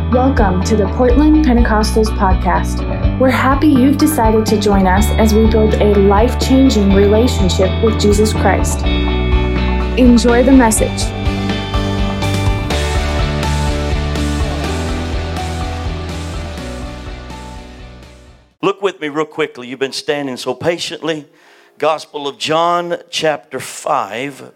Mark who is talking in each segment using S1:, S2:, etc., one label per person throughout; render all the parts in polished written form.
S1: Welcome to the Portland Pentecostals Podcast. We're happy you've decided to join us as we build a life-changing relationship with Jesus Christ. Enjoy the message.
S2: Look with me real quickly. You've been standing so patiently. Gospel of John, chapter 5.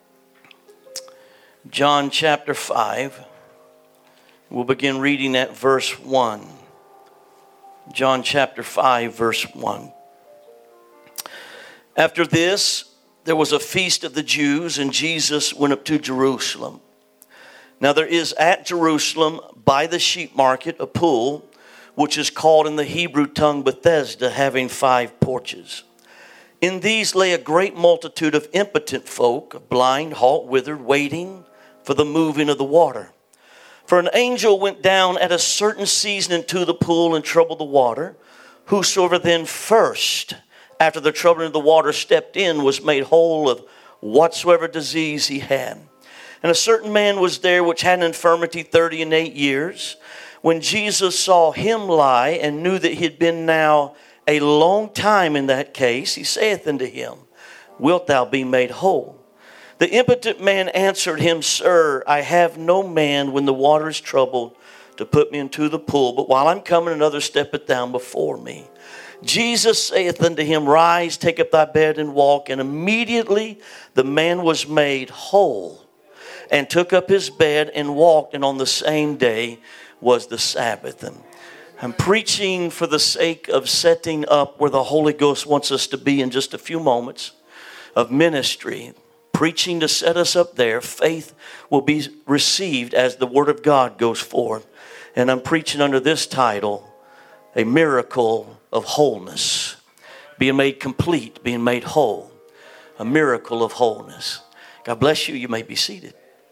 S2: John, chapter 5. We'll begin reading at verse 1. John, chapter 5, verse 1. After this, there was a feast of the Jews, and Jesus went up to Jerusalem. Now there is at Jerusalem, by the sheep market, a pool, which is called in the Hebrew tongue Bethesda, having 5 porches. In these lay a great multitude of impotent folk, blind, halt, withered, waiting for the moving of the water. For an angel went down at a certain season into the pool and troubled the water. Whosoever then first, after the troubling of the water, stepped in, was made whole of whatsoever disease he had. And a certain man was there which had an infirmity 38 years. When Jesus saw him lie and knew that he had been now a long time in that case, he saith unto him, Wilt thou be made whole? The impotent man answered him, Sir, I have no man when the water is troubled to put me into the pool, but while I'm coming, another steppeth down before me. Jesus saith unto him, Rise, take up thy bed and walk. And immediately the man was made whole, and took up his bed and walked. And on the same day was the Sabbath. And I'm preaching for the sake of setting up where the Holy Ghost wants us to be in just a few moments of ministry. Preaching to set us up there. Faith will be received as the Word of God goes forth. And I'm preaching under this title, A Miracle of Wholeness. Being made complete, being made whole. A miracle of wholeness. God bless you. You may be seated.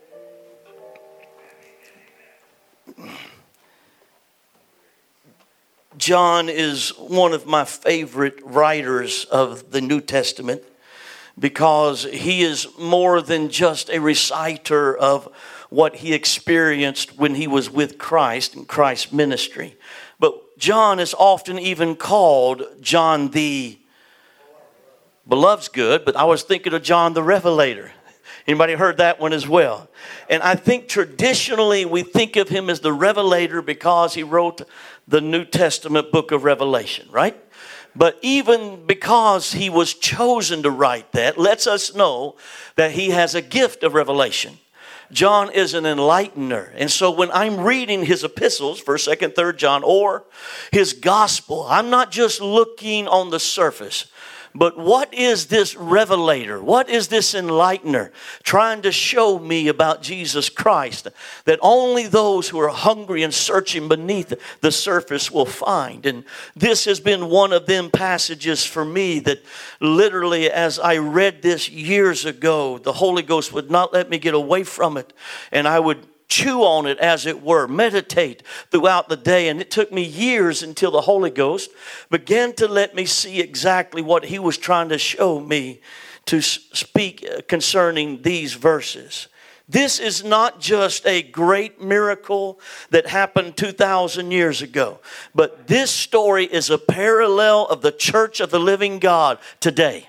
S2: John is one of my favorite writers of the New Testament, because he is more than just a reciter of what he experienced when he was with Christ and Christ's ministry. But John is often even called John the Beloved's good, but I was thinking of John the Revelator. Anybody heard that one as well? And I think traditionally we think of him as the Revelator because he wrote the New Testament book of Revelation, right? But even because he was chosen to write that, lets us know that he has a gift of revelation. John is an enlightener. And so when I'm reading his epistles, 1st, 2nd, 3rd John, or his gospel, I'm not just looking on the surface. But what is this revelator? What is this enlightener trying to show me about Jesus Christ that only those who are hungry and searching beneath the surface will find? And this has been one of them passages for me that literally, as I read this years ago, the Holy Ghost would not let me get away from it. And I would chew on it, as it were, meditate throughout the day. And it took me years until the Holy Ghost began to let me see exactly what he was trying to show me to speak concerning these verses. This is not just a great miracle that happened 2,000 years ago, but this story is a parallel of the church of the living God today.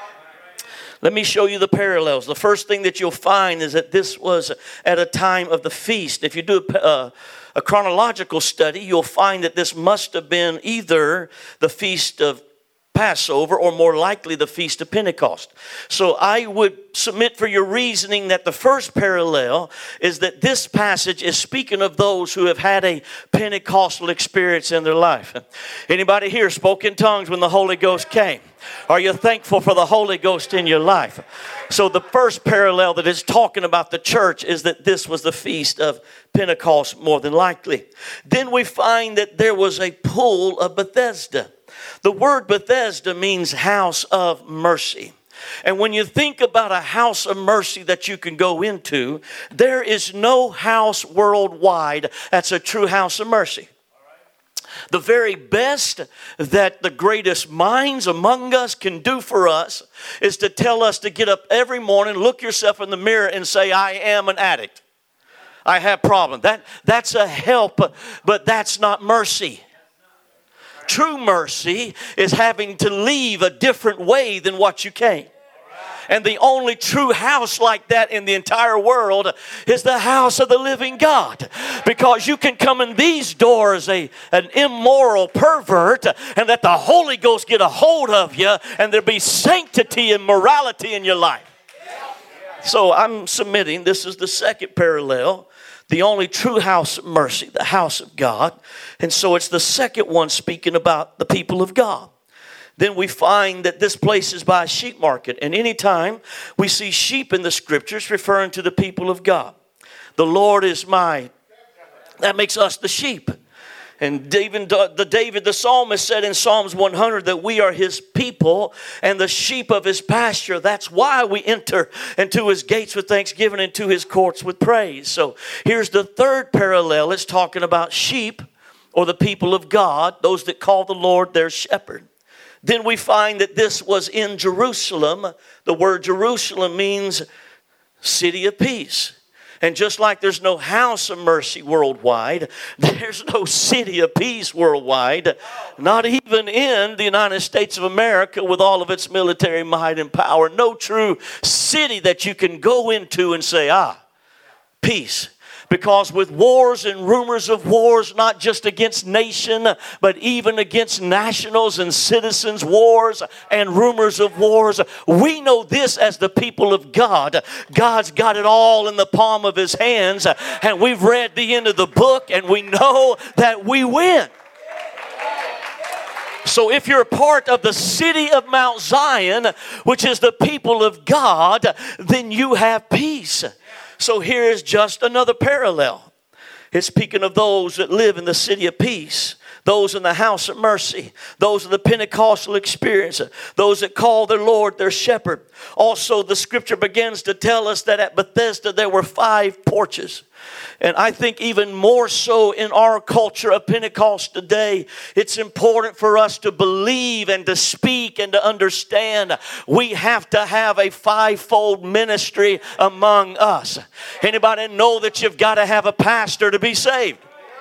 S2: Let me show you the parallels. The first thing that you'll find is that this was at a time of the feast. If you do a chronological study, you'll find that this must have been either the feast of Passover or more likely the feast of Pentecost. So I would submit for your reasoning that the first parallel is that this passage is speaking of those who have had a Pentecostal experience in their life. Anybody here spoke in tongues when the Holy Ghost came? Are you thankful for the Holy Ghost in your life? So the first parallel that is talking about the church is that this was the feast of Pentecost more than likely. Then we find that there was a pool of Bethesda. The word Bethesda means house of mercy. And when you think about a house of mercy that you can go into, there is no house worldwide that's a true house of mercy. The very best that the greatest minds among us can do for us is to tell us to get up every morning, look yourself in the mirror and say, I am an addict. I have problems. That's a help, but that's not mercy. True mercy is having to leave a different way than what you came. And the only true house like that in the entire world is the house of the living God. Because you can come in these doors an immoral pervert and let the Holy Ghost get a hold of you and there be sanctity and morality in your life. So I'm submitting, this is the second parallel. The only true house of mercy, the house of God. And so it's the second one speaking about the people of God. Then we find that this place is by a sheep market. And anytime we see sheep in the scriptures referring to the people of God. The Lord is that makes us the sheep. And David the psalmist said in Psalms 100 that we are his people and the sheep of his pasture. That's why we enter into his gates with thanksgiving and into his courts with praise. So here's the third parallel. It's talking about sheep or the people of God, those that call the Lord their shepherd. Then we find that this was in Jerusalem. The word Jerusalem means city of peace. And just like there's no house of mercy worldwide, there's no city of peace worldwide, not even in the United States of America with all of its military might and power. No true city that you can go into and say, peace. Because with wars and rumors of wars, not just against nation, but even against nationals and citizens, wars and rumors of wars, we know this as the people of God. God's got it all in the palm of his hands, and we've read the end of the book, and we know that we win. So if you're a part of the city of Mount Zion, which is the people of God, then you have peace. So here is just another parallel. It's speaking of those that live in the city of peace, those in the house of mercy, those of the Pentecostal experience, those that call their Lord their shepherd. Also, the scripture begins to tell us that at Bethesda there were 5 porches. And I think even more so in our culture of Pentecost today, it's important for us to believe and to speak and to understand we have to have a 5-fold ministry among us. Anybody know that you've got to have a pastor to be saved?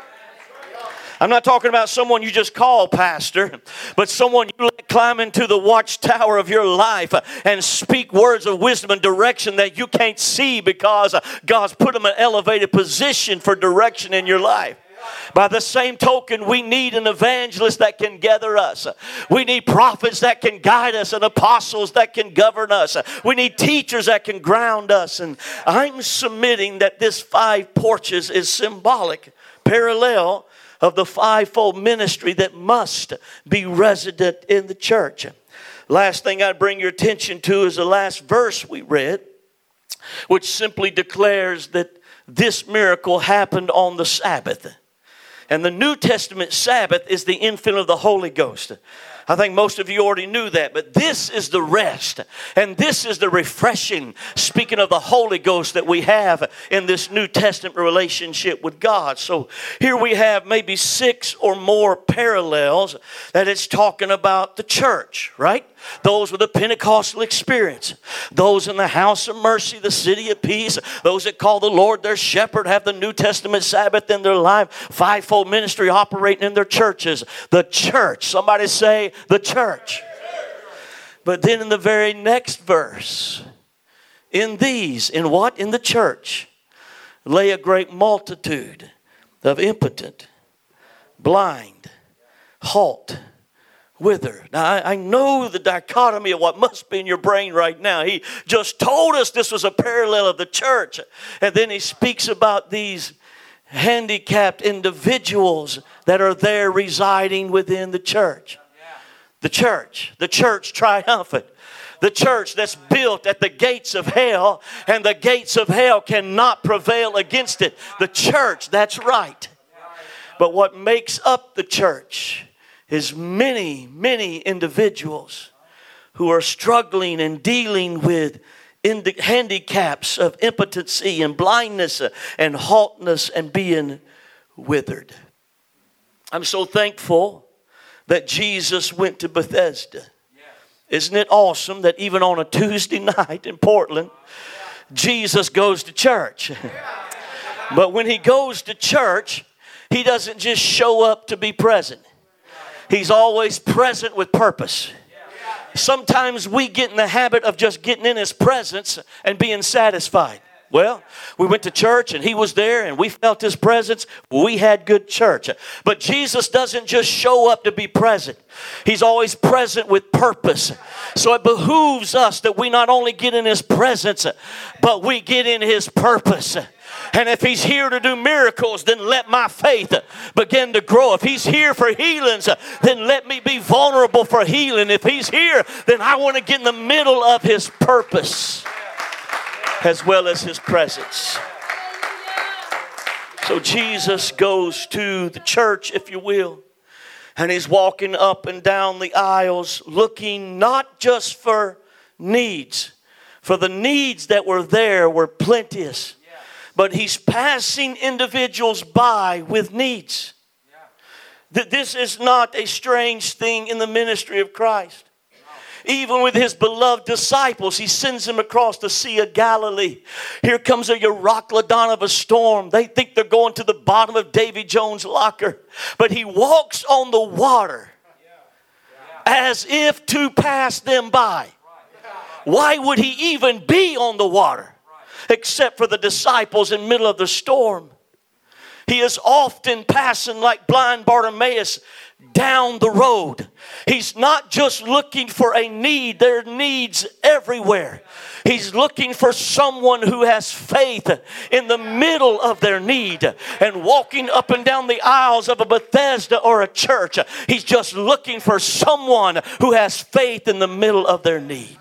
S2: I'm not talking about someone you just call pastor, but someone you let climb into the watchtower of your life and speak words of wisdom and direction that you can't see because God's put them in an elevated position for direction in your life. By the same token, we need an evangelist that can gather us. We need prophets that can guide us and apostles that can govern us. We need teachers that can ground us. And I'm submitting that this 5 porches is symbolic, parallel of the 5-fold ministry that must be resident in the church. Last thing I'd bring your attention to is the last verse we read, which simply declares that this miracle happened on the Sabbath. And the New Testament Sabbath is the infilling of the Holy Ghost. I think most of you already knew that, but this is the rest and this is the refreshing, speaking of the Holy Ghost, that we have in this New Testament relationship with God. So here we have maybe 6 or more parallels that it's talking about the church, right? Those with the Pentecostal experience, those in the house of mercy, the city of peace, those that call the Lord their shepherd, have the New Testament Sabbath in their life, 5-fold ministry operating in their churches. The church, somebody say the church. But then in the very next verse, in what? In the church, lay a great multitude of impotent, blind, halt, wither. Now, I know the dichotomy of what must be in your brain right now. He just told us this was a parallel of the church. And then he speaks about these handicapped individuals that are there residing within the church. The church triumphant. The church that's built at the gates of hell, and the gates of hell cannot prevail against it. The church, that's right. But what makes up the church is many, many individuals who are struggling and dealing with handicaps of impotency and blindness and haltness and being withered. I'm so thankful that Jesus went to Bethesda. Isn't it awesome that even on a Tuesday night in Portland, Jesus goes to church? But when he goes to church, he doesn't just show up to be present. He's always present with purpose. Sometimes we get in the habit of just getting in his presence and being satisfied. Well, we went to church and he was there and we felt his presence. We had good church. But Jesus doesn't just show up to be present. He's always present with purpose. So it behooves us that we not only get in his presence, but we get in his purpose. And if he's here to do miracles, then let my faith begin to grow. If he's here for healings, then let me be vulnerable for healing. If he's here, then I want to get in the middle of his purpose as well as his presence. So Jesus goes to the church, if you will, and he's walking up and down the aisles looking not just for needs, for the needs that were there were plenteous, but he's passing individuals by with needs. This is not a strange thing in the ministry of Christ. Even with his beloved disciples, he sends them across the Sea of Galilee. Here comes a Euroclydon of a storm. They think they're going to the bottom of Davy Jones' locker. But he walks on the water as if to pass them by. Why would he even be on the water except for the disciples in the middle of the storm? He is often passing like blind Bartimaeus down the road. He's not just looking for a need. There are needs everywhere. He's looking for someone who has faith in the middle of their need. And walking up and down the aisles of a Bethesda or a church, he's just looking for someone who has faith in the middle of their need.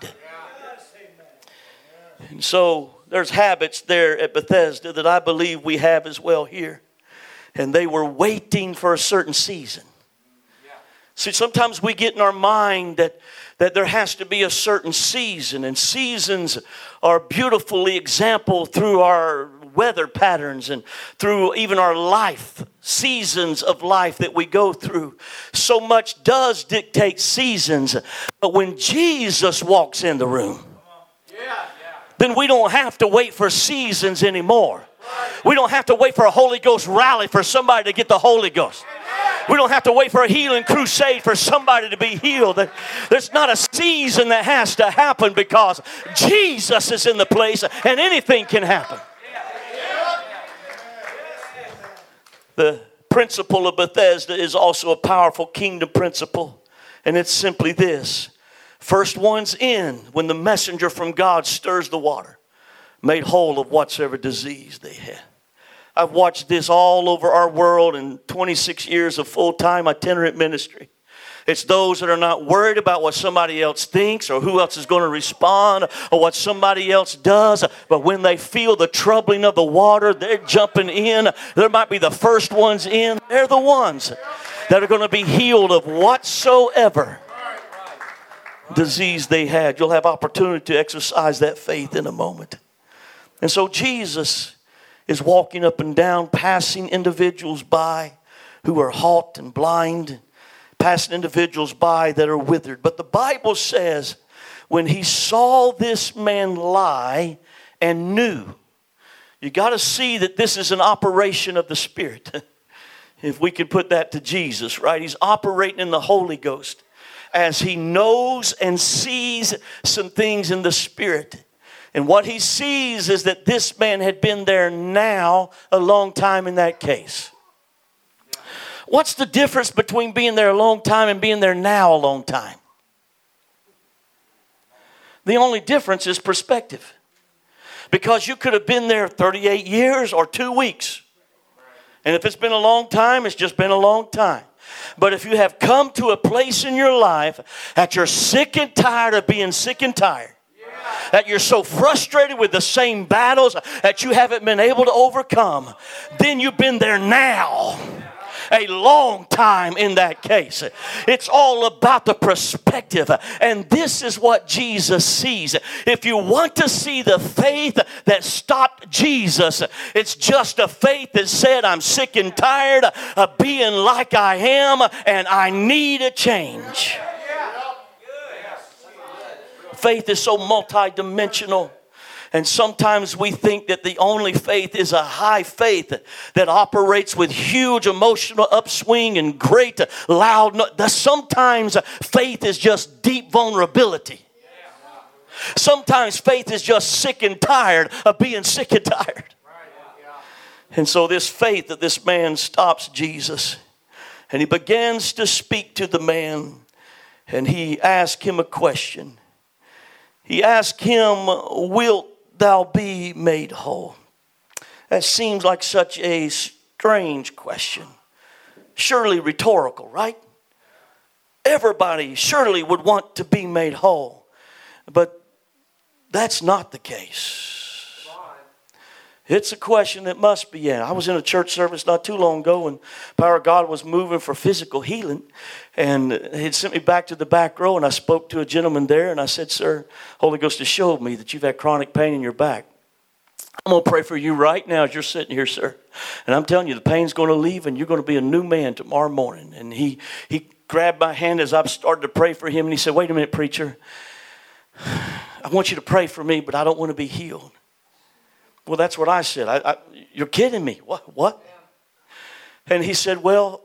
S2: And so there's habits there at Bethesda that I believe we have as well here. And they were waiting for a certain season. See, sometimes we get in our mind that there has to be a certain season. And seasons are beautifully exampled through our weather patterns and through even our life, seasons of life that we go through. So much does dictate seasons. But when Jesus walks in the room, then we don't have to wait for seasons anymore. We don't have to wait for a Holy Ghost rally for somebody to get the Holy Ghost. We don't have to wait for a healing crusade for somebody to be healed. There's not a season that has to happen because Jesus is in the place and anything can happen. The principle of Bethesda is also a powerful kingdom principle, and it's simply this. First one's in when the messenger from God stirs the water, made whole of whatsoever disease they had. I've watched this all over our world in 26 years of full-time itinerant ministry. It's those that are not worried about what somebody else thinks or who else is going to respond or what somebody else does. But when they feel the troubling of the water, they're jumping in. There might be the first ones in. They're the ones that are going to be healed of whatsoever disease they had. You'll have opportunity to exercise that faith in a moment. And so Jesus is walking up and down, passing individuals by who are halt and blind, passing individuals by that are withered. But the Bible says when he saw this man lie and knew, you got to see that this is an operation of the Spirit. If we can put that to Jesus, right? He's operating in the Holy Ghost as he knows and sees some things in the Spirit. And what he sees is that this man had been there now a long time in that case. What's the difference between being there a long time and being there now a long time? The only difference is perspective. Because you could have been there 38 years or 2 weeks. And if it's been a long time, it's just been a long time. But if you have come to a place in your life that you're sick and tired of being sick and tired, that you're so frustrated with the same battles that you haven't been able to overcome, then you've been there now a long time in that case. It's all about the perspective. And this is what Jesus sees. If you want to see the faith that stopped Jesus, it's just a faith that said, I'm sick and tired of being like I am and I need a change. Faith is so multidimensional. And sometimes we think that the only faith is a high faith that operates with huge emotional upswing and great loud. Sometimes faith is just deep vulnerability. Sometimes faith is just sick and tired of being sick and tired. And so this faith that this man stops Jesus, and he begins to speak to the man, and he asked him a question. He asked him, "Wilt thou be made whole?" That seems like such a strange question. Surely rhetorical, right? Everybody surely would want to be made whole. But that's not the case. It's a question that must be asked. I was in a church service not too long ago, and the power of God was moving for physical healing. And He sent me back to the back row, and I spoke to a gentleman there, and I said, "Sir, Holy Ghost has showed me that you've had chronic pain in your back. I'm going to pray for you right now as you're sitting here, sir. And I'm telling you, the pain's going to leave, and you're going to be a new man tomorrow morning." And he grabbed my hand as I started to pray for him, and he said, "Wait a minute, preacher. I want you to pray for me, but I don't want to be healed." Well, that's what I said. You're kidding me. What? And he said, "Well,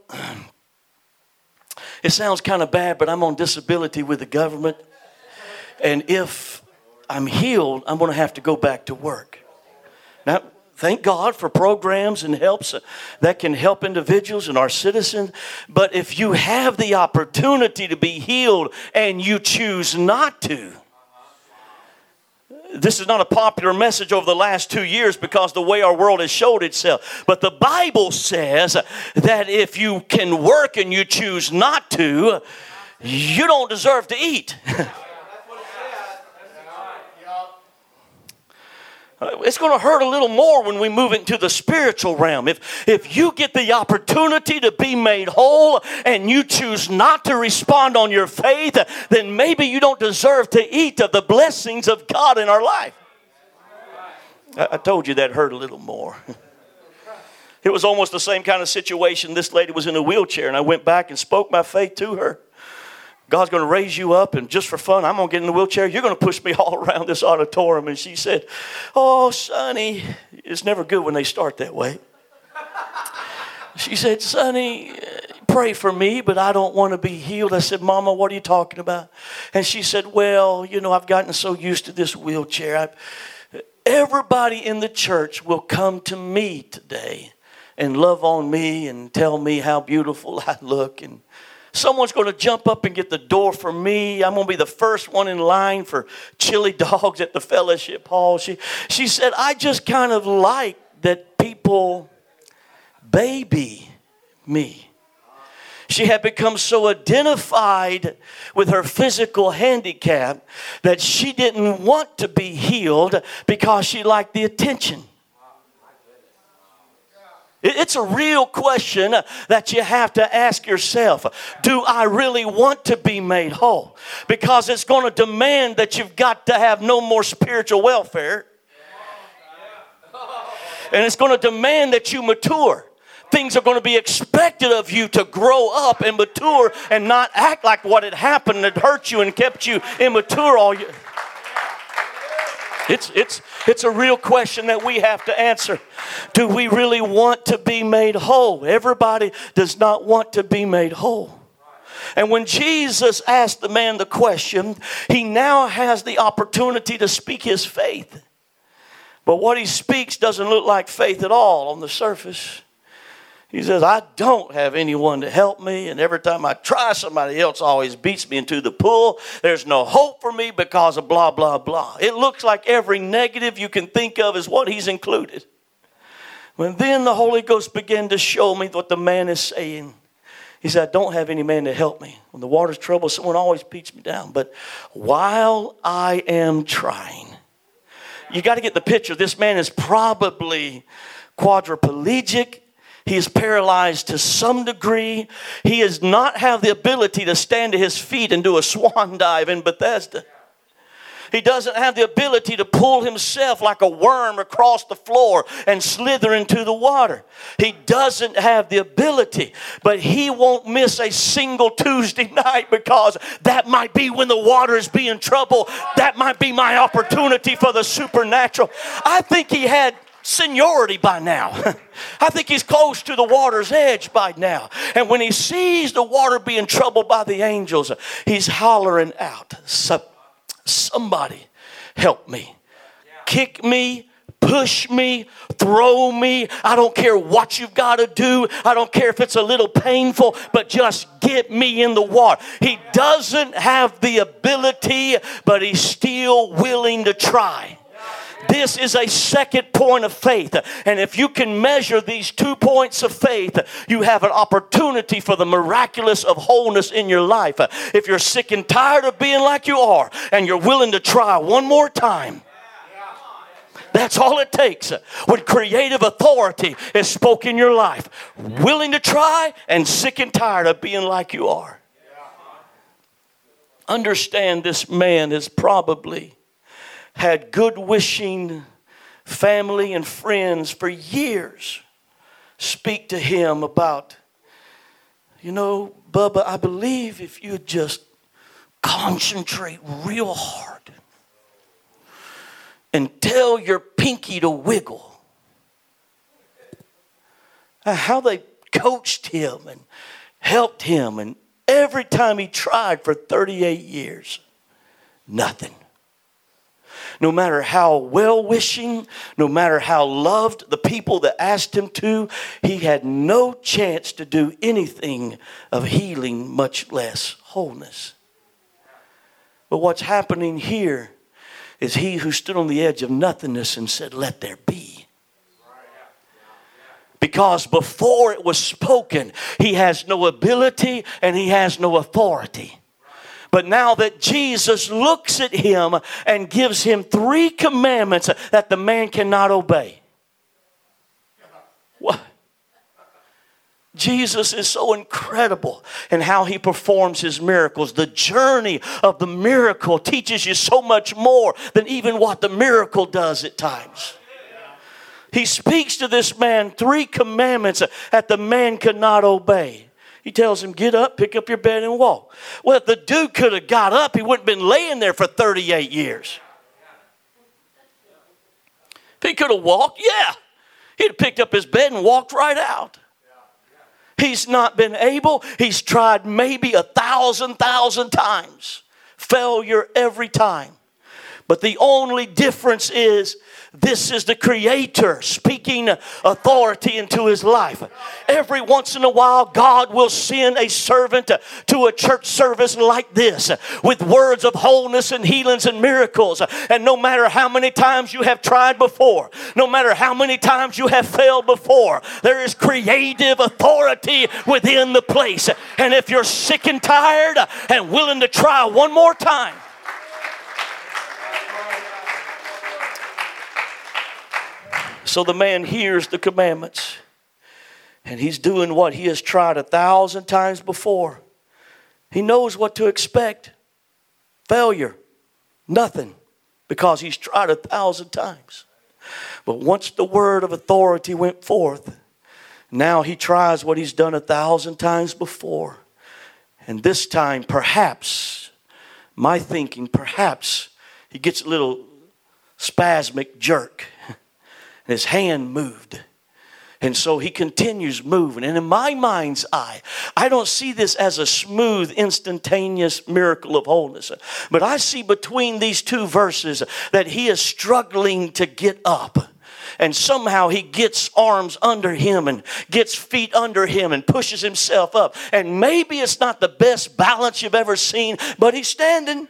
S2: it sounds kind of bad, but I'm on disability with the government. And if I'm healed, I'm going to have to go back to work." Now, thank God for programs and helps that can help individuals and our citizens. But if you have the opportunity to be healed and you choose not to, this is not a popular message over the last 2 years because the way our world has showed itself. But the Bible says that if you can work and you choose not to, you don't deserve to eat. It's going to hurt a little more when we move into the spiritual realm. If you get the opportunity to be made whole and you choose not to respond on your faith, then maybe you don't deserve to eat of the blessings of God in our life. I told you that hurt a little more. It was almost the same kind of situation. This lady was in a wheelchair, and I went back and spoke my faith to her. God's going to raise you up, and just for fun, I'm going to get in the wheelchair. You're going to push me all around this auditorium. And she said, "Oh, Sonny," it's never good when they start that way. She said, "Sonny, pray for me, but I don't want to be healed." I said, "Mama, what are you talking about?" And she said, "Well, I've gotten so used to this wheelchair. Everybody in the church will come to me today and love on me and tell me how beautiful I look, and someone's going to jump up and get the door for me. I'm going to be the first one in line for chili dogs at the fellowship hall." She said, "I just kind of like that people baby me." She had become so identified with her physical handicap that she didn't want to be healed because she liked the attention. It's a real question that you have to ask yourself. Do I really want to be made whole? Because it's going to demand that you've got to have no more spiritual welfare. And it's going to demand that you mature. Things are going to be expected of you to grow up and mature and not act like what had happened that hurt you and kept you immature all year. It's a real question that we have to answer. Do we really want to be made whole? Everybody does not want to be made whole. And when Jesus asked the man the question, he now has the opportunity to speak his faith. But what he speaks doesn't look like faith at all on the surface. He says, "I don't have anyone to help me, and every time I try, somebody else always beats me into the pool. There's no hope for me because of blah, blah, blah." It looks like every negative you can think of is what he's included. When then the Holy Ghost began to show me what the man is saying. He said, "I don't have any man to help me. When the water's troubled, someone always beats me down. But while I am trying," you got to get the picture. This man is probably quadriplegic. He is paralyzed to some degree. He does not have the ability to stand to his feet and do a swan dive in Bethesda. He doesn't have the ability to pull himself like a worm across the floor and slither into the water. He doesn't have the ability, but he won't miss a single Tuesday night because that might be when the water is being troubled. That might be my opportunity for the supernatural. I think he had seniority by now. I think he's close to the water's edge by now. And when he sees the water being troubled by the angels, he's hollering out, somebody help me. Kick me, push me, throw me. I don't care what you've got to do. I don't care if it's a little painful, but just get me in the water. He doesn't have the ability, but he's still willing to try. This is a second point of faith. And if you can measure these 2 points of faith, you have an opportunity for the miraculous of wholeness in your life. If you're sick and tired of being like you are and you're willing to try one more time, that's all it takes when creative authority is spoken in your life. Willing to try and sick and tired of being like you are. Understand, this man is probably had good wishing family and friends for years speak to him about, Bubba, I believe if you just concentrate real hard and tell your pinky to wiggle. How they coached him and helped him, and every time he tried for 38 years, nothing. No matter how well-wishing, no matter how loved the people that asked him to, he had no chance to do anything of healing, much less wholeness. But what's happening here is he who stood on the edge of nothingness and said, let there be. Because before it was spoken, he has no ability and he has no authority. But now that Jesus looks at him and gives him 3 commandments that the man cannot obey. What? Jesus is so incredible in how he performs his miracles. The journey of the miracle teaches you so much more than even what the miracle does at times. He speaks to this man 3 commandments that the man could not obey. He tells him, get up, pick up your bed and walk. Well, if the dude could have got up, he wouldn't have been laying there for 38 years. If he could have walked, he'd have picked up his bed and walked right out. He's not been able. He's tried maybe 1,000 times. Failure every time. But the only difference is this is the Creator speaking authority into his life. Every once in a while, God will send a servant to a church service like this with words of wholeness and healings and miracles. And no matter how many times you have tried before, no matter how many times you have failed before, there is creative authority within the place. And if you're sick and tired and willing to try one more time, so the man hears the commandments, and he's doing what he has tried 1,000 times before. He knows what to expect. Failure. Nothing. Because he's tried 1,000 times. But once the word of authority went forth, now he tries what he's done 1,000 times before. And this time, perhaps, my thinking, perhaps he gets a little spasmic jerk. And his hand moved. And so he continues moving. And in my mind's eye, I don't see this as a smooth, instantaneous miracle of wholeness. But I see between these 2 verses that he is struggling to get up. And somehow he gets arms under him and gets feet under him and pushes himself up. And maybe it's not the best balance you've ever seen, but he's standing.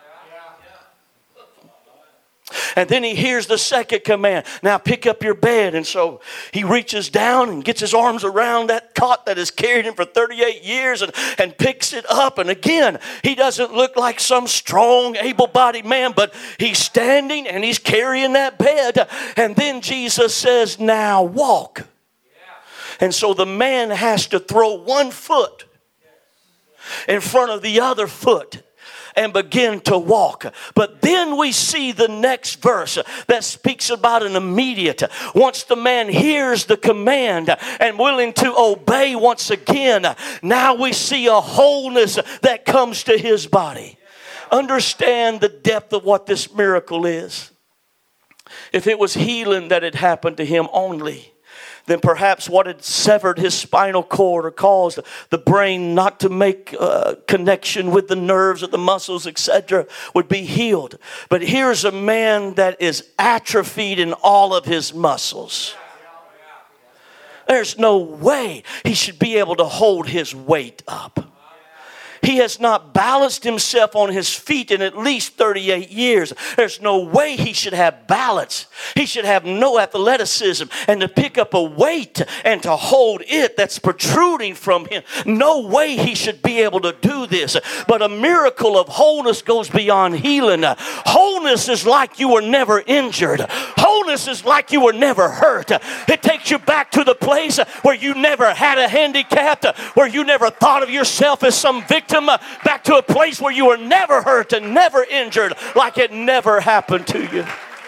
S2: And then he hears the second command. Now pick up your bed. And so he reaches down and gets his arms around that cot that has carried him for 38 years and picks it up. And again, he doesn't look like some strong, able-bodied man, but he's standing and he's carrying that bed. And then Jesus says, now walk. And so the man has to throw one foot in front of the other foot and begin to walk. But then we see the next verse that speaks about an immediate. Once the man hears the command and willing to obey once again, now we see a wholeness that comes to his body. Understand the depth of what this miracle is. If it was healing that had happened to him only, then perhaps what had severed his spinal cord or caused the brain not to make connection with the nerves or the muscles, etc., would be healed. But here's a man that is atrophied in all of his muscles. There's no way he should be able to hold his weight up. He has not balanced himself on his feet in at least 38 years. There's no way he should have balance. He should have no athleticism. And to pick up a weight and to hold it that's protruding from him, no way he should be able to do this. But a miracle of wholeness goes beyond healing. Wholeness is like you were never injured. Wholeness is like you were never hurt. It takes you back to the place where you never had a handicap, where you never thought of yourself as some victim. Back to a place where you were never hurt and never injured, like it never happened to you.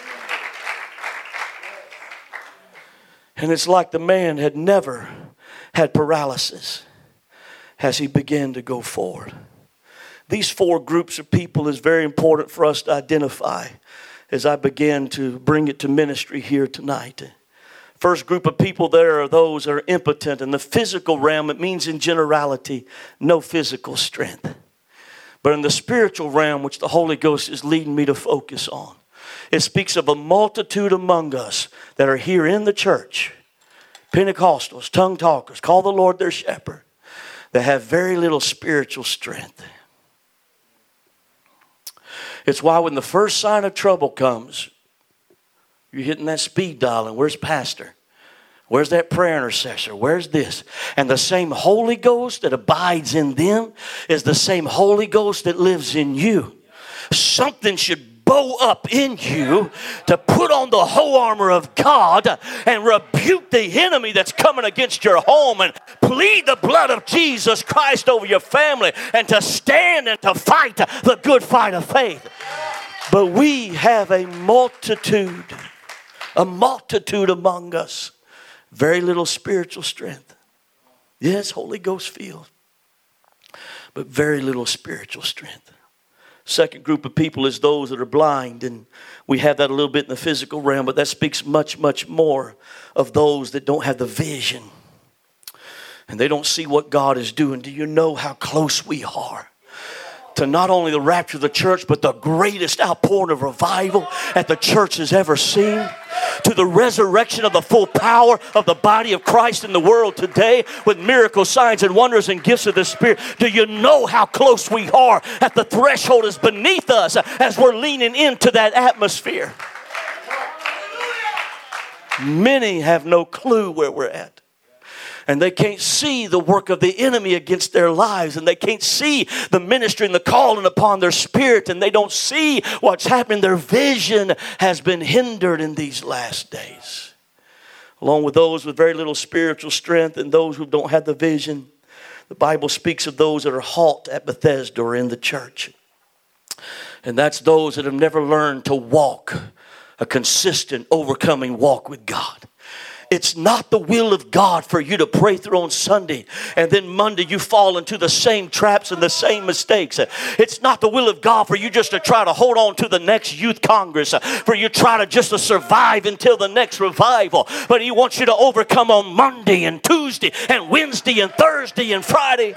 S2: And it's like the man had never had paralysis as he began to go forward. These four groups of people is very important for us to identify as I began to bring it to ministry here tonight. First group of people there are those that are impotent. In the physical realm, it means in generality, no physical strength. But in the spiritual realm, which the Holy Ghost is leading me to focus on, it speaks of a multitude among us that are here in the church, Pentecostals, tongue talkers, call the Lord their shepherd, that have very little spiritual strength. It's why when the first sign of trouble comes, you're hitting that speed dial, and where's pastor? Where's that prayer intercessor? Where's this? And the same Holy Ghost that abides in them is the same Holy Ghost that lives in you. Something should bow up in you to put on the whole armor of God and rebuke the enemy that's coming against your home and plead the blood of Jesus Christ over your family and to stand and to fight the good fight of faith. But we have a multitude among us, very little spiritual strength. Yes, Holy Ghost filled, but very little spiritual strength. Second group of people is those that are blind, and we have that a little bit in the physical realm, but that speaks much, much more of those that don't have the vision and they don't see what God is doing. Do you know how close we are to not only the rapture of the church, but the greatest outpouring of revival that the church has ever seen? To the resurrection of the full power of the body of Christ in the world today with miracles, signs, and wonders and gifts of the Spirit. Do you know how close we are? That the threshold is beneath us as we're leaning into that atmosphere. Many have no clue where we're at. And they can't see the work of the enemy against their lives. And they can't see the ministry and the calling upon their spirit. And they don't see what's happening. Their vision has been hindered in these last days. Along with those with very little spiritual strength and those who don't have the vision, the Bible speaks of those that are halt at Bethesda or in the church. And that's those that have never learned to walk a consistent, overcoming walk with God. It's not the will of God for you to pray through on Sunday and then Monday you fall into the same traps and the same mistakes. It's not the will of God for you just to try to hold on to the next youth congress, for you try to just to survive until the next revival. But He wants you to overcome on Monday and Tuesday and Wednesday and Thursday and Friday.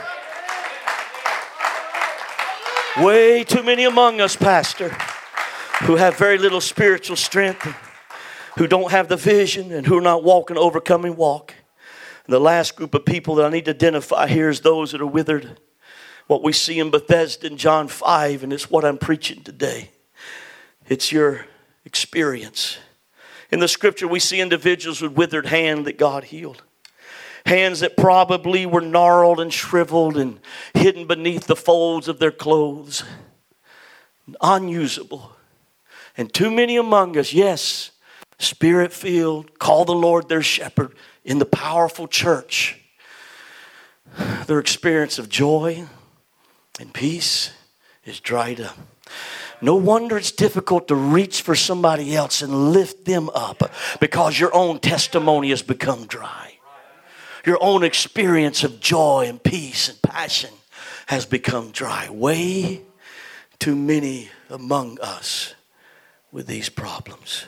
S2: Way too many among us, Pastor, who have very little spiritual strength, who don't have the vision, and who are not walking overcoming walk. And the last group of people that I need to identify here is those that are withered. What we see in Bethesda in John 5, and it's what I'm preaching today. It's your experience. In the scripture, we see individuals with withered hand that God healed. Hands that probably were gnarled and shriveled and hidden beneath the folds of their clothes. Unusable. And too many among us, yes, Spirit-filled, call the Lord their shepherd in the powerful church. Their experience of joy and peace is dried up. No wonder it's difficult to reach for somebody else and lift them up, because your own testimony has become dry. Your own experience of joy and peace and passion has become dry. Way too many among us with these problems.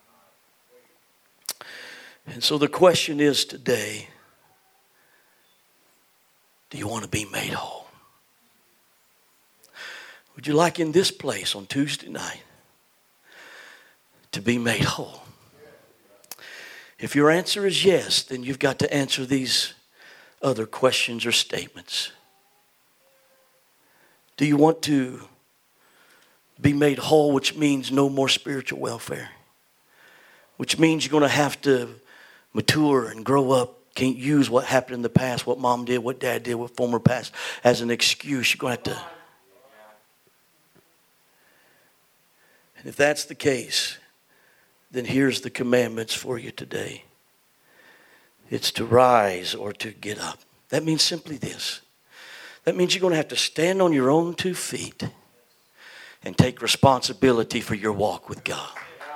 S2: And so the question is today, do you want to be made whole? Would you like in this place on Tuesday night to be made whole? If your answer is yes, then you've got to answer these other questions or statements. Do you want to be made whole, which means no more spiritual welfare? Which means you're going to have to mature and grow up. Can't use what happened in the past, what mom did, what dad did, what former past as an excuse. You're going to have to. And if that's the case, then here's the commandments for you today. It's to rise or to get up. That means simply this. That means you're going to have to stand on your own 2 feet and take responsibility for your walk with God.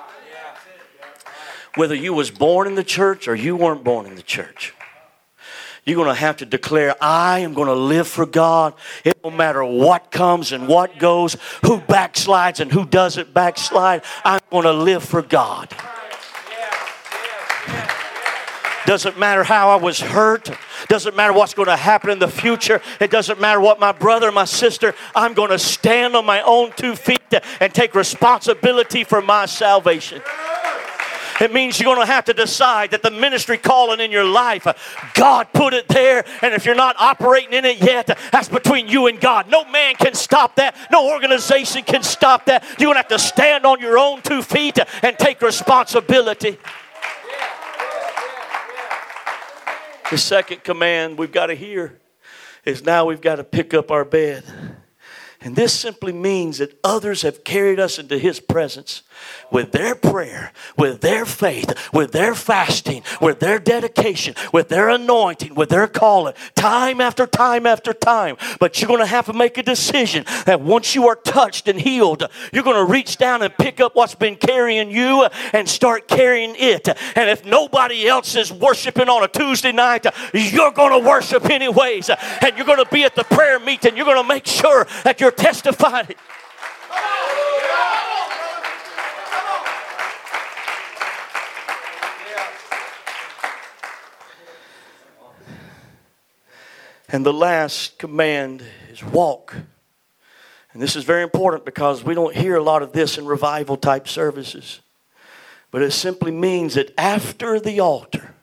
S2: Whether you was born in the church or you weren't born in the church, you're going to have to declare, I am going to live for God. It don't matter what comes and what goes, who backslides and who doesn't backslide. I'm going to live for God. Doesn't matter how I was hurt. Doesn't matter what's going to happen in the future. It doesn't matter what my brother, my sister. I'm going to stand on my own 2 feet and take responsibility for my salvation. It means you're going to have to decide that the ministry calling in your life, God put it there, and if you're not operating in it yet, that's between you and God. No man can stop that. No organization can stop that. You're going to have to stand on your own 2 feet and take responsibility. The second command we've got to hear is now we've got to pick up our bed. And this simply means that others have carried us into His presence with their prayer, with their faith, with their fasting, with their dedication, with their anointing, with their calling, time after time after time. But you're going to have to make a decision that once you are touched and healed, you're going to reach down and pick up what's been carrying you and start carrying it. And if nobody else is worshiping on a Tuesday night, you're going to worship anyways. And you're going to be at the prayer meeting. You're going to make sure that you're testifying. And the last command is walk. And this is very important because we don't hear a lot of this in revival type services. But it simply means that after the altar,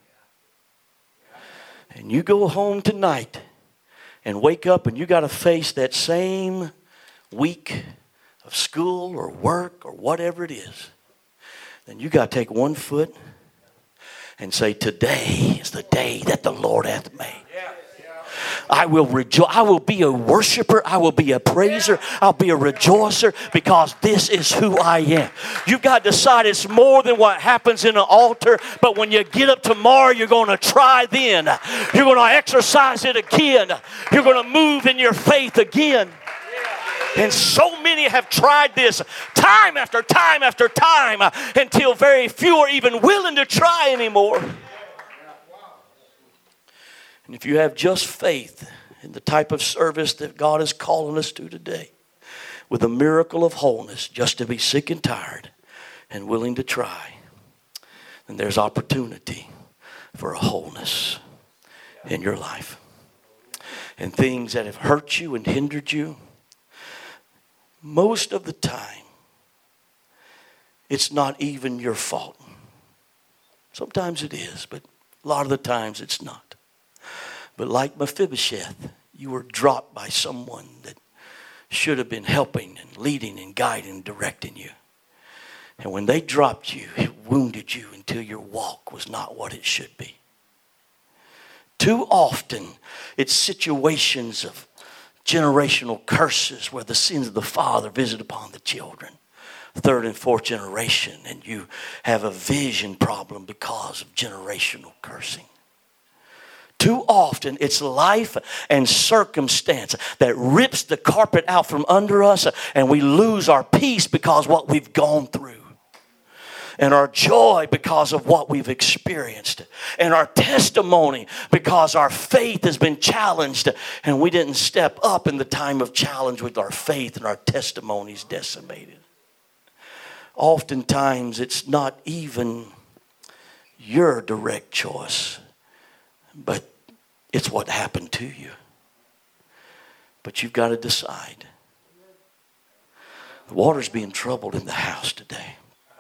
S2: and you go home tonight and wake up and you got to face that same week of school or work or whatever it is, then you got to take 1 foot and say, today is the day that the Lord hath made. I will rejoice. I will be a worshiper. I will be a praiser. I'll be a rejoicer because this is who I am. You've got to decide it's more than what happens in an altar. But when you get up tomorrow, you're going to try then. You're going to exercise it again. You're going to move in your faith again. And so many have tried this time after time after time until very few are even willing to try anymore. And if you have just faith in the type of service that God is calling us to today, with a miracle of wholeness, just to be sick and tired and willing to try, then there's opportunity for a wholeness in your life. And things that have hurt you and hindered you, most of the time, it's not even your fault. Sometimes it is, but a lot of the times it's not. But like Mephibosheth, you were dropped by someone that should have been helping and leading and guiding and directing you. And when they dropped you, it wounded you until your walk was not what it should be. Too often, it's situations of generational curses where the sins of the father visit upon the children. 3rd and 4th generation, and you have a vision problem because of generational cursing. Too often, it's life and circumstance that rips the carpet out from under us, and we lose our peace because of what we've gone through, and our joy because of what we've experienced, and our testimony because our faith has been challenged, and we didn't step up in the time of challenge with our faith, and our testimonies decimated. Oftentimes, it's not even your direct choice, but it's what happened to you. But you've got to decide. The water's being troubled in the house today.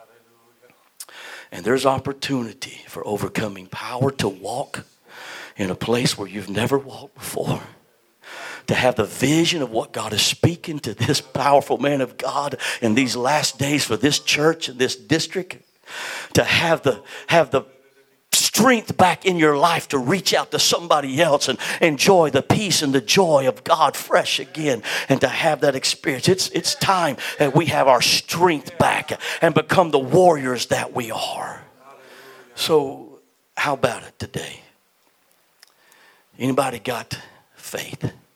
S2: And there's opportunity for overcoming power to walk in a place where you've never walked before. To have the vision of what God is speaking to this powerful man of God in these last days for this church and this district. To have the strength back in your life to reach out to somebody else and enjoy the peace and the joy of God fresh again, and to have that experience. It's time that we have our strength back and become the warriors that we are. So how about it today? Anybody got faith?